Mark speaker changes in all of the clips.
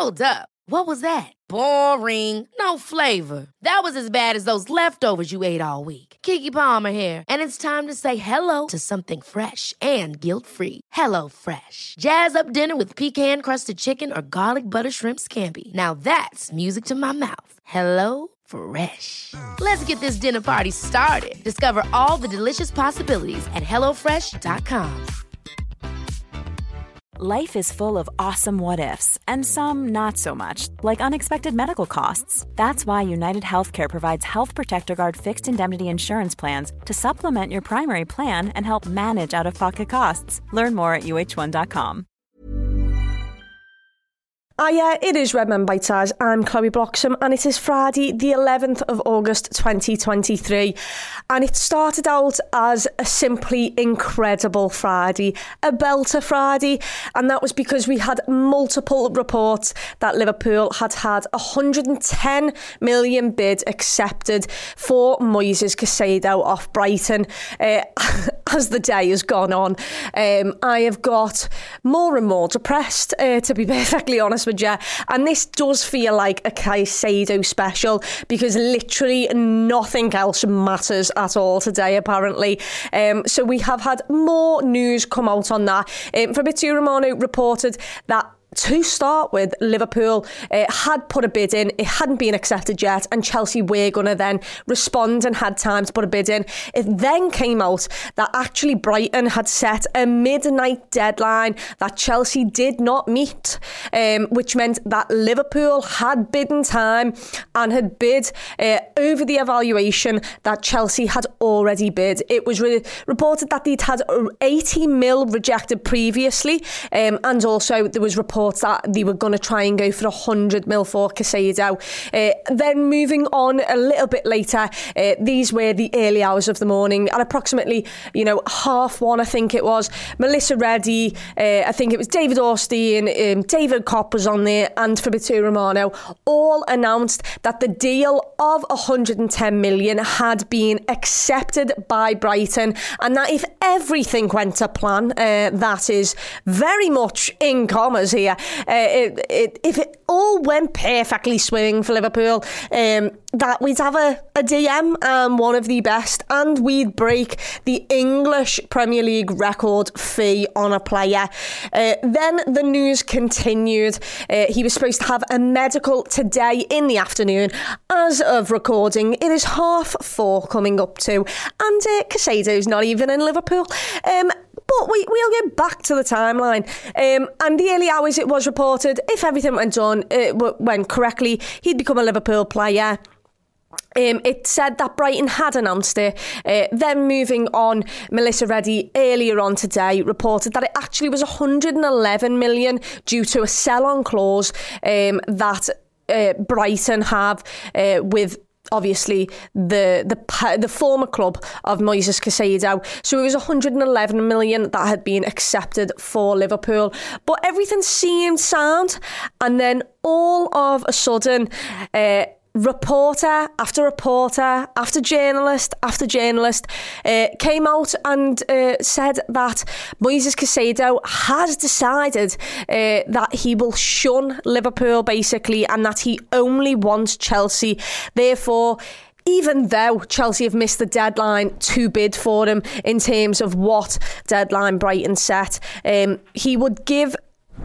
Speaker 1: Hold up. What was that? Boring. No flavor. That was as bad as those leftovers you ate all week. Keke Palmer here. And it's time to say hello to something fresh and guilt-free. Hello Fresh. Jazz up dinner with pecan-crusted chicken or garlic butter shrimp scampi. Now that's music to my mouth. Hello Fresh. Let's get this dinner party started. Discover all the delicious possibilities at hellofresh.com.
Speaker 2: Life is full of awesome what-ifs, and some not so much, like unexpected medical costs. That's why United Healthcare provides Health Protector Guard fixed indemnity insurance plans to supplement your primary plan and help manage out-of-pocket costs. Learn more at uh1.com.
Speaker 3: Hiya, it is Redmen Bite Size. I'm Chloe Bloxham, and it is Friday, the 11th of August 2023. And it started out as a simply incredible Friday, a belter Friday, and that was because we had multiple reports that Liverpool had 110 million bid accepted for Moises Caicedo off Brighton. As the day has gone on, I have got more and more depressed, to be perfectly honest with you. And this does feel like a Caicedo special because literally nothing else matters at all today, apparently. So we have had more news come out on that. Fabrizio Romano reported that to start with, Liverpool had put a bid in. It hadn't been accepted yet, and Chelsea were going to then respond and had time to put a bid in. It then came out that actually Brighton had set a midnight deadline that Chelsea did not meet, which meant that Liverpool had bid in time and had bid over the evaluation that Chelsea had already bid. It was reported that they'd had 80 mil rejected previously, and also there was reports that they were going to try and go for 100 mil for Caicedo. Then moving on a little bit later, these were the early hours of the morning at approximately 1:30, I think it was. Melissa Reddy, I think it was David Ornstein, David Kopp was on there, and Fabrizio Romano all announced that the deal of 110 million had been accepted by Brighton, and that if everything went to plan, that is very much in commas here, if it all went perfectly swimming for Liverpool, that we'd have a DM, one of the best, and we'd break the English Premier League record fee on a player. Then the news continued. He was supposed to have a medical today in the afternoon. As of recording, it is 4:30 coming up to, and Caicedo's not even in Liverpool. But we'll get back to the timeline. And the early hours, it was reported, if everything went correctly, he'd become a Liverpool player. It said that Brighton had announced it. Then moving on, Melissa Reddy earlier on today reported that it actually was 111 million due to a sell-on clause that Brighton have with obviously the former club of Moises Caicedo. So it was 111 million that had been accepted for Liverpool. But everything seemed sound. And then all of a sudden, reporter after reporter after journalist after journalist came out and said that Moises Caicedo has decided that he will shun Liverpool, basically, and that he only wants Chelsea. Therefore, even though Chelsea have missed the deadline to bid for him in terms of what deadline Brighton set, he would give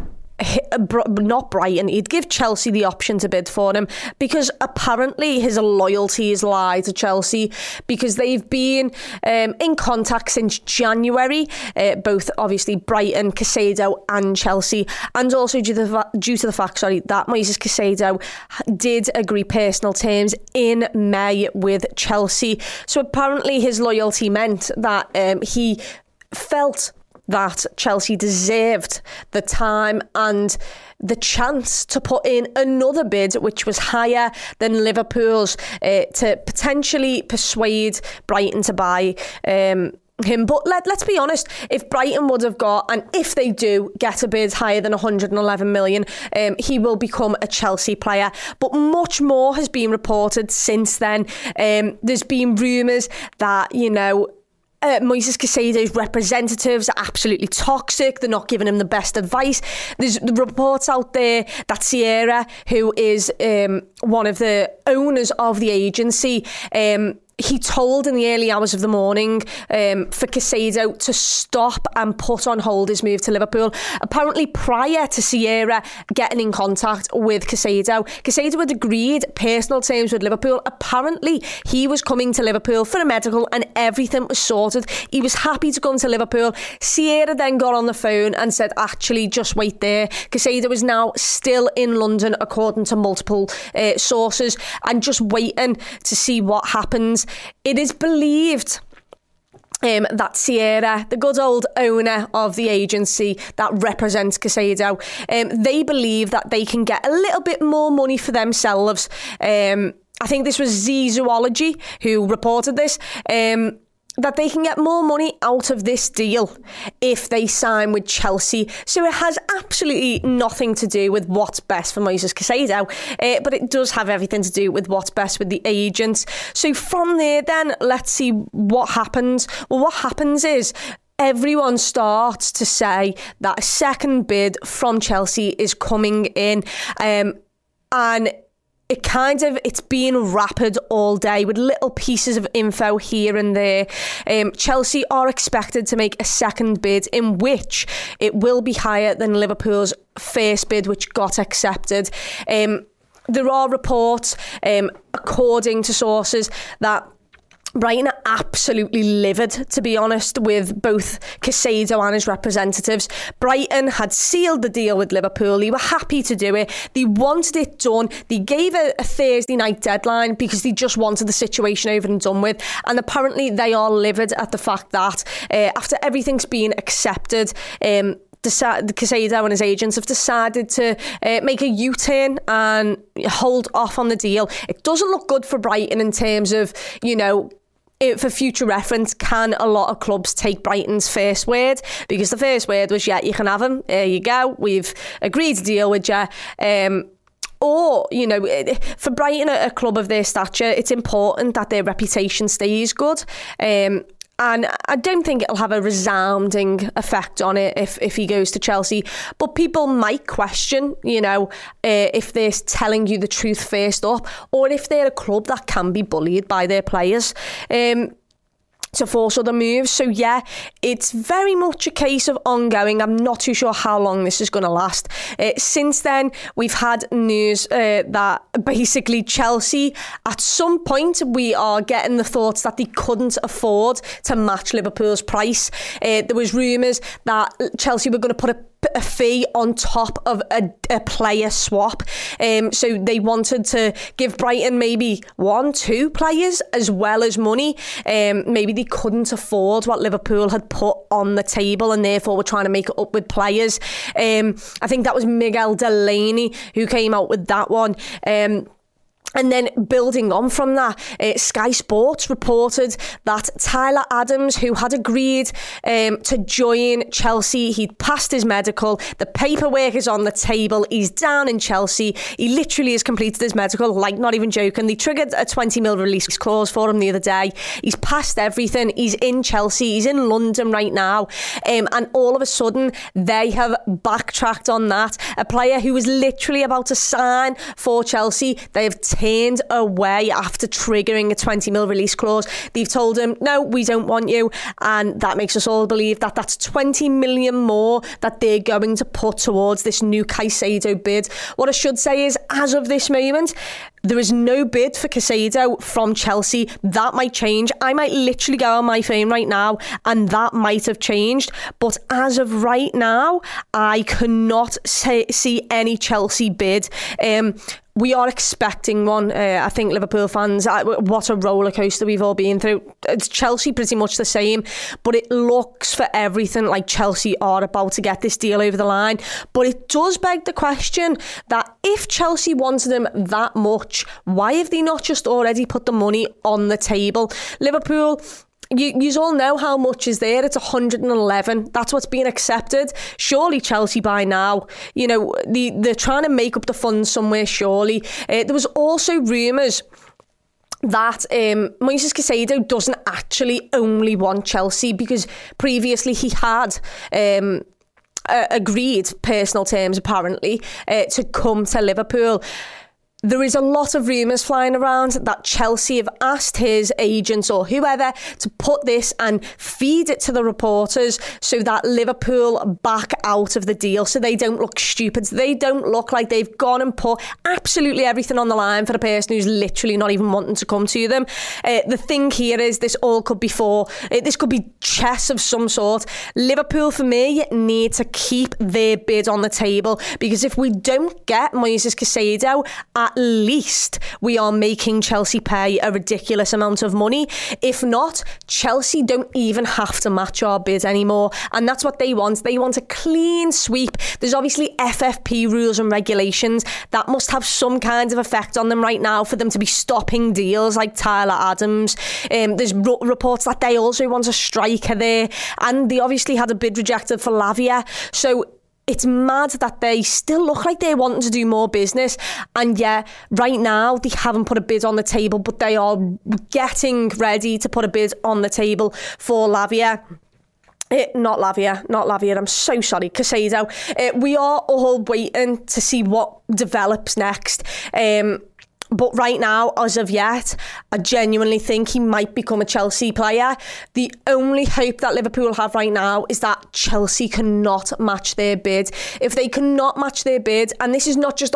Speaker 3: not Brighton, he'd give Chelsea the option to bid for him, because apparently his loyalties lie to Chelsea, because they've been in contact since January, both obviously Brighton, Caicedo and Chelsea, and also due to the fact that Moises Caicedo did agree personal terms in May with Chelsea. So apparently his loyalty meant that he felt that Chelsea deserved the time and the chance to put in another bid which was higher than Liverpool's, to potentially persuade Brighton to buy him. But let's be honest, if Brighton would have got, and if they do get a bid higher than 111 million, he will become a Chelsea player. But much more has been reported since then. There's been rumours that, Moises Caicedo's representatives are absolutely toxic. They're not giving him the best advice. There's reports out there that Sierra, who is one of the owners of the agency, he told in the early hours of the morning for Caicedo to stop and put on hold his move to Liverpool. Apparently, prior to Sierra getting in contact with Caicedo had agreed personal terms with Liverpool. Apparently, he was coming to Liverpool for a medical and everything was sorted. He was happy to come to Liverpool. Sierra then got on the phone and said, actually, just wait there. Caicedo is now still in London, according to multiple sources, and just waiting to see what happens. It is believed that Sierra, the good old owner of the agency that represents Caicedo, they believe that they can get a little bit more money for themselves. I think this was Z Zoology who reported this. That they can get more money out of this deal if they sign with Chelsea. So it has absolutely nothing to do with what's best for Moises Caicedo, but it does have everything to do with what's best with the agents. So from there then, let's see what happens. Well, what happens is everyone starts to say that a second bid from Chelsea is coming in, and it's being rapid all day with little pieces of info here and there. Chelsea are expected to make a second bid in which it will be higher than Liverpool's first bid, which got accepted. There are reports, according to sources, that Brighton are absolutely livid, to be honest, with both Caicedo and his representatives. Brighton had sealed the deal with Liverpool. They were happy to do it. They wanted it done. They gave a Thursday night deadline because they just wanted the situation over and done with. And apparently they are livid at the fact that after everything's been accepted, Caicedo and his agents have decided to make a U-turn and hold off on the deal. It doesn't look good for Brighton in terms of, for future reference, can a lot of clubs take Brighton's first word? Because the first word was, yeah, you can have him. There you go. We've agreed to deal with you. Or, for Brighton, a club of their stature, it's important that their reputation stays good. And I don't think it'll have a resounding effect on it if he goes to Chelsea. But people might question, if they're telling you the truth first up, or if they're a club that can be bullied by their players to force other moves. So yeah, it's very much a case of ongoing. I'm not too sure how long this is going to last. Since then, we've had news that basically Chelsea, at some point, we are getting the thoughts that they couldn't afford to match Liverpool's price. There was rumours that Chelsea were going to put a fee on top of a player swap. So they wanted to give Brighton maybe 1-2 players as well as money. Maybe they couldn't afford what Liverpool had put on the table and therefore were trying to make it up with players. I think that was Miguel Delaney who came out with that one. And then building on from that, Sky Sports reported that Tyler Adams, who had agreed to join Chelsea, he'd passed his medical, the paperwork is on the table, he's down in Chelsea, he literally has completed his medical, not even joking. They triggered a 20 mil release clause for him the other day. He's passed everything, he's in Chelsea, he's in London right now, and all of a sudden they have backtracked on that. A player who was literally about to sign for Chelsea, they have turned away after triggering a 20 mil release clause. They've told him, no, we don't want you. And that makes us all believe that that's 20 million more that they're going to put towards this new Caicedo bid. What I should say is, as of this moment, there is no bid for Caicedo from Chelsea. That might change. I might literally go on my phone right now and that might have changed. But as of right now, I cannot see any Chelsea bid. We are expecting one. I think Liverpool fans, what a roller coaster we've all been through. It's Chelsea pretty much the same, but it looks for everything like Chelsea are about to get this deal over the line. But it does beg the question that if Chelsea wanted him that much, why have they not just already put the money on the table? Liverpool, you all know how much is there. It's 111. That's what's been accepted. Surely Chelsea by now, they're trying to make up the funds somewhere, surely. There was also rumours that Moises Caicedo doesn't actually only want Chelsea, because previously he had agreed personal terms, apparently, to come to Liverpool. There is a lot of rumours flying around that Chelsea have asked his agents or whoever to put this and feed it to the reporters so that Liverpool back out of the deal, so they don't look stupid. So they don't look like they've gone and put absolutely everything on the line for a person who's literally not even wanting to come to them. The thing here is this all could be this could be chess of some sort. Liverpool, for me, need to keep their bid on the table, because if we don't get Moises Caicedo, at least we are making Chelsea pay a ridiculous amount of money. If not, Chelsea don't even have to match our bid anymore. And that's what they want. They want a clean sweep. There's obviously FFP rules and regulations that must have some kind of effect on them right now for them to be stopping deals like Tyler Adams. There's reports that they also want a striker there. And they obviously had a bid rejected for Lavia. So it's mad that they still look like they're wanting to do more business. And yeah, right now they haven't put a bid on the table, but they are getting ready to put a bid on the table for Lavia. Not Lavia. I'm so sorry, Caicedo. We are all waiting to see what develops next. But right now, as of yet, I genuinely think he might become a Chelsea player. The only hope that Liverpool have right now is that Chelsea cannot match their bid. If they cannot match their bid, and this is not just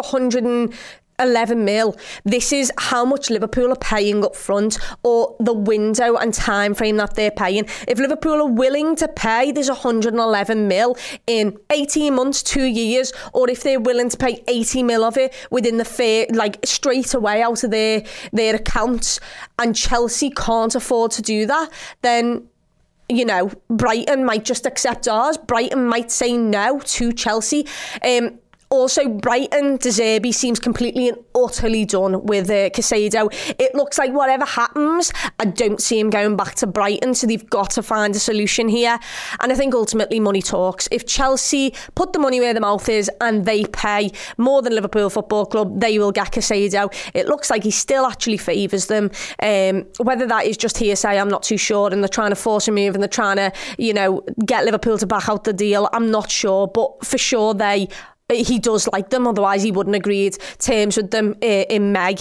Speaker 3: 111 mil, this is how much Liverpool are paying up front, or the window and time frame that they're paying. If Liverpool are willing to pay this 111 mil in 18 months, 2 years, or if they're willing to pay 80 mil of it within the fair, like straight away out of their accounts, and Chelsea can't afford to do that, then, you know, Brighton might just accept ours. Brighton might say no to Chelsea. Also, Brighton, De Zerbi seems completely and utterly done with Caicedo. It looks like whatever happens, I don't see him going back to Brighton, so they've got to find a solution here. And I think ultimately money talks. If Chelsea put the money where the mouth is and they pay more than Liverpool Football Club, they will get Caicedo. It looks like he still actually favours them. Whether that is just hearsay, I'm not too sure, and they're trying to force a move and they're trying to, you know, get Liverpool to back out the deal. I'm not sure, but for sure he does like them, otherwise he wouldn't agreed terms with them in May.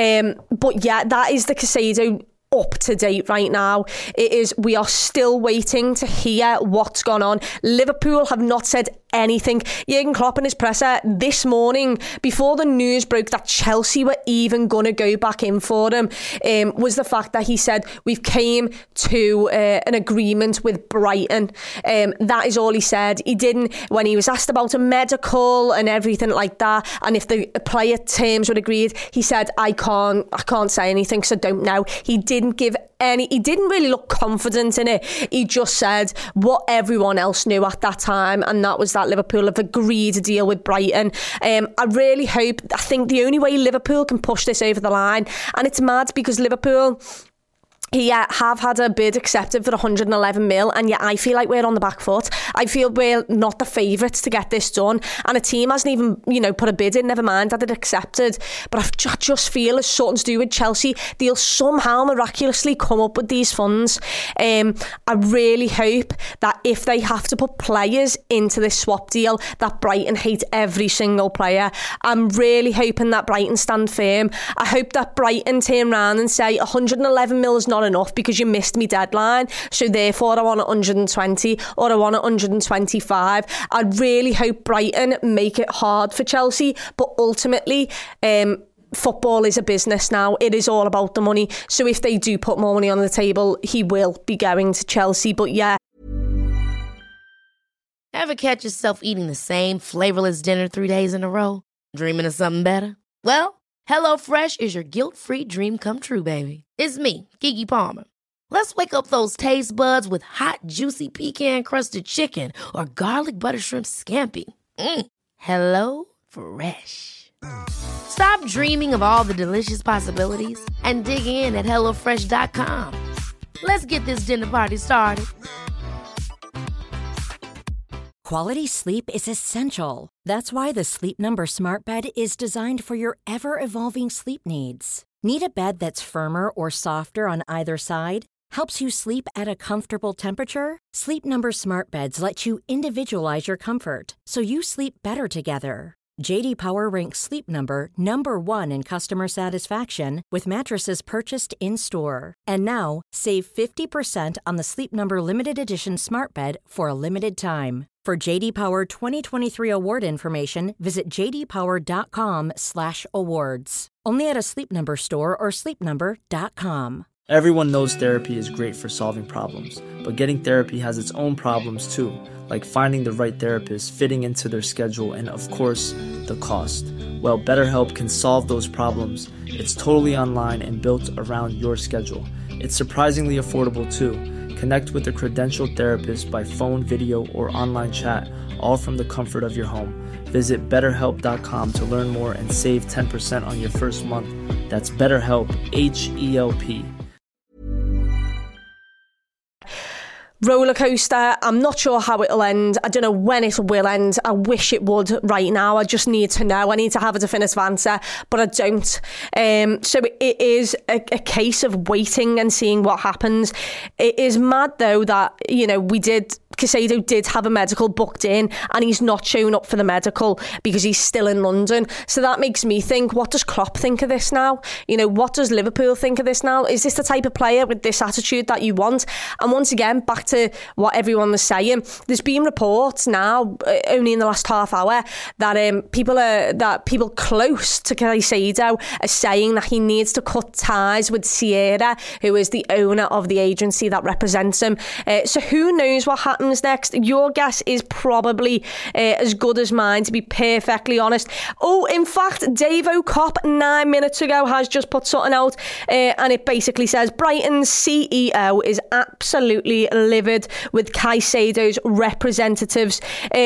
Speaker 3: But yeah, that is the Caicedo up to date right now. We are still waiting to hear what's gone on. Liverpool have not said anything. Jurgen Klopp in his presser this morning, before the news broke that Chelsea were even going to go back in for him, was the fact that he said, we've came to an agreement with Brighton. That is all he said. He didn't, when he was asked about a medical and everything like that, and if the player terms were agreed, he said, I can't say anything because I don't know. He didn't really look confident in it. He just said what everyone else knew at that time, and that was that Liverpool have agreed to deal with Brighton. I think the only way Liverpool can push this over the line, and it's mad because Liverpool have had a bid accepted for 111 mil, and yet I feel like we're on the back foot. I feel we're not the favourites to get this done, and a team hasn't even, put a bid in, never mind that it accepted. But I just feel it's something to do with Chelsea. They'll somehow miraculously come up with these funds. I really hope that if they have to put players into this swap deal, that Brighton hate every single player. I'm really hoping that Brighton stand firm. I hope that Brighton turn around and say 111 mil is not enough because you missed me deadline, so therefore I want 120 or I want 125. I really hope Brighton make it hard for Chelsea, but ultimately football is a business now. It is all about the money, so if they do put more money on the table, he will be going to Chelsea. But yeah.
Speaker 1: Ever catch yourself eating the same flavorless dinner 3 days in a row? Dreaming of something better? Well, HelloFresh is your guilt-free dream come true, baby. It's me, Keke Palmer. Let's wake up those taste buds with hot, juicy pecan-crusted chicken or garlic butter shrimp scampi. Hello Fresh. Stop dreaming of all the delicious possibilities and dig in at HelloFresh.com. Let's get this dinner party started.
Speaker 4: Quality sleep is essential. That's why the Sleep Number Smart Bed is designed for your ever-evolving sleep needs. Need a bed that's firmer or softer on either side? Helps you sleep at a comfortable temperature? Sleep Number Smart Beds let you individualize your comfort so you sleep better together. J.D. Power ranks Sleep Number number 1 in customer satisfaction with mattresses purchased in-store. And now, save 50% on the Sleep Number Limited Edition Smart Bed for a limited time. For J.D. Power 2023 award information, visit jdpower.com/awards. Only at a Sleep Number store or sleepnumber.com.
Speaker 5: Everyone knows therapy is great for solving problems, but getting therapy has its own problems too, like finding the right therapist, fitting into their schedule, and of course, the cost. Well, BetterHelp can solve those problems. It's totally online and built around your schedule. It's surprisingly affordable too. Connect with a credentialed therapist by phone, video, or online chat, all from the comfort of your home. Visit BetterHelp.com to learn more and save 10% on your first month. That's BetterHelp, H-E-L-P.
Speaker 3: Roller coaster. I'm not sure how it'll end. I don't know when it will end. I wish it would right now. I just need to know. I need to have a definitive answer, but I don't. So it is a case of waiting and seeing what happens. It is mad though that, Caicedo did have a medical booked in and he's not shown up for the medical because he's still in London. So that makes me think, what does Klopp think of this now? What does Liverpool think of this now? Is this the type of player with this attitude that you want? And once again, back to what everyone was saying, there's been reports now, only in the last half hour, that people close to Caicedo are saying that he needs to cut ties with Sierra, who is the owner of the agency that represents him. So who knows what happens next? Your guess is probably as good as mine, to be perfectly honest. Oh, in fact, Dave O'Cop 9 minutes ago has just put something out and it basically says Brighton's CEO is absolutely livid with Caicedo's representatives.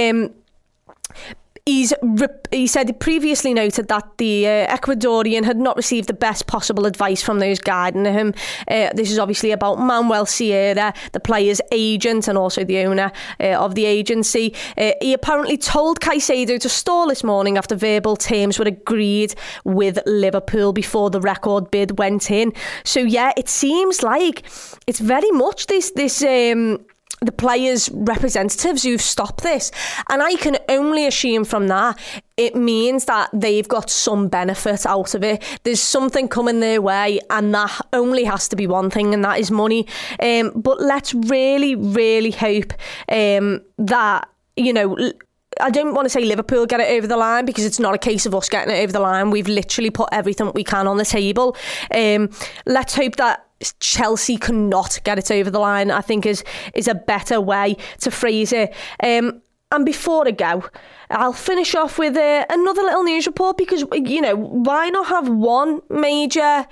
Speaker 3: He said he previously noted that the Ecuadorian had not received the best possible advice from those guiding him. This is obviously about Manuel Sierra, the player's agent and also the owner of the agency. He apparently told Caicedo to stall this morning after verbal terms were agreed with Liverpool before the record bid went in. So yeah, it seems like it's very much the players' representatives who've stopped this. And I can only assume from that it means that they've got some benefit out of it. There's something coming their way, and that only has to be one thing, and that is money. But let's really, really hope that, I don't want to say Liverpool get it over the line, because it's not a case of us getting it over the line. We've literally put everything we can on the table. Let's hope that Chelsea cannot get it over the line, I think is a better way to phrase it. And before I go, I'll finish off with another little news report, because, why not have one major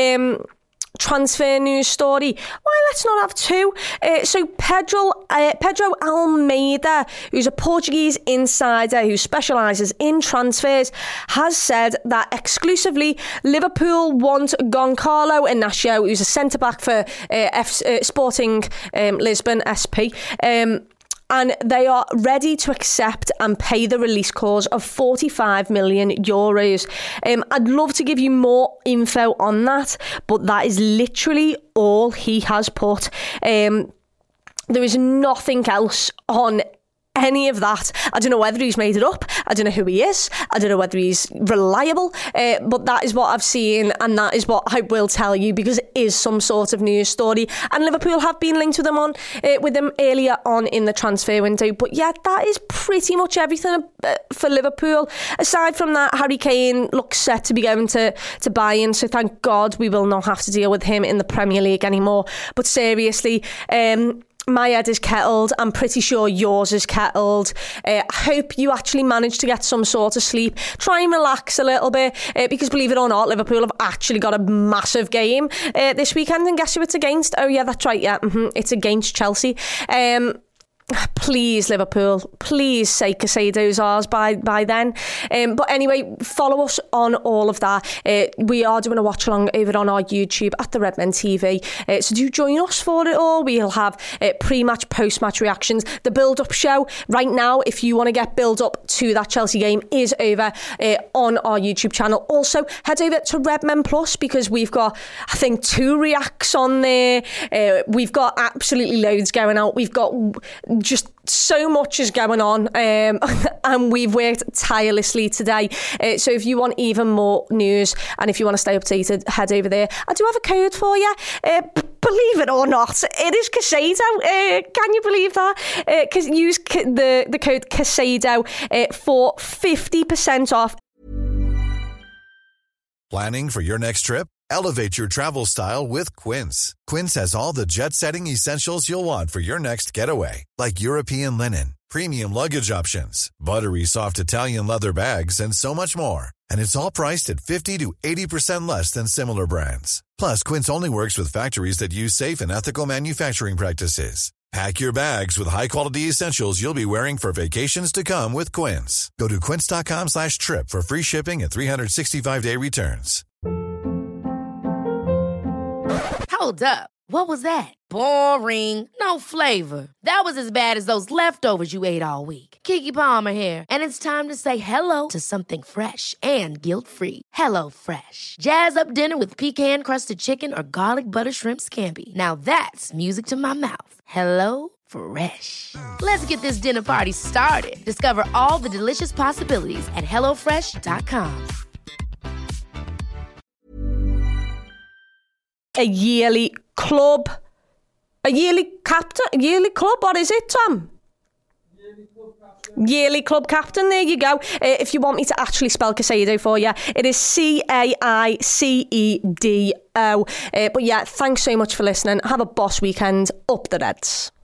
Speaker 3: transfer news story? Why let's not have two? So Pedro Almeida, who's a Portuguese insider who specialises in transfers, has said that exclusively Liverpool want Goncalo Inacio, who's a centre-back for Sporting Lisbon, SP. And they are ready to accept and pay the release clause of €45 million. I'd love to give you more info on that, but that is literally all he has put. There is nothing else on any of that. I don't know whether he's made it up. I don't know who he is. I don't know whether he's reliable. But that is what I've seen, and that is what I will tell you, because it is some sort of news story. And Liverpool have been linked with them earlier on in the transfer window. But yeah, that is pretty much everything for Liverpool. Aside from that, Harry Kane looks set to be going to Bayern, so thank God we will not have to deal with him in the Premier League anymore. But seriously, my head is kettled. I'm pretty sure yours is kettled. I hope you actually managed to get some sort of sleep. Try and relax a little bit, because believe it or not, Liverpool have actually got a massive game this weekend. And guess who it's against? Oh yeah, that's right. Yeah, it's against Chelsea. Please, Liverpool, please say Casado's ours by then. But anyway, follow us on all of that. We are doing a watch along over on our YouTube at the Redmen TV. So do join us for it all. We'll have pre-match, post-match reactions. The build-up show right now, if you want to get build-up to that Chelsea game, is over on our YouTube channel. Also, head over to Redmen Plus because we've got, I think, 2 reacts on there. We've got absolutely loads going out. We've got just so much is going on, and we've worked tirelessly today. So if you want even more news and if you want to stay updated, head over there. I do have a code for you. Believe it or not, it is Casado. Can you believe that? Use the code Casado for 50% off.
Speaker 6: Planning for your next trip? Elevate your travel style with Quince. Quince has all the jet-setting essentials you'll want for your next getaway, like European linen, premium luggage options, buttery soft Italian leather bags, and so much more. And it's all priced at 50 to 80% less than similar brands. Plus, Quince only works with factories that use safe and ethical manufacturing practices. Pack your bags with high-quality essentials you'll be wearing for vacations to come with Quince. Go to quince.com/trip for free shipping and 365-day returns.
Speaker 1: Hold up. What was that? Boring. No flavor. That was as bad as those leftovers you ate all week. Keke Palmer here, and it's time to say hello to something fresh and guilt-free. Hello Fresh. Jazz up dinner with pecan-crusted chicken or garlic butter shrimp scampi. Now that's music to my mouth. Hello Fresh. Let's get this dinner party started. Discover all the delicious possibilities at hellofresh.com.
Speaker 3: A yearly club. A yearly captain? A yearly club? What is it, Tom? Yearly club captain, there you go. If you want me to actually spell Casado for you, it is Caicedo. But yeah, thanks so much for listening. Have a boss weekend. Up the Reds.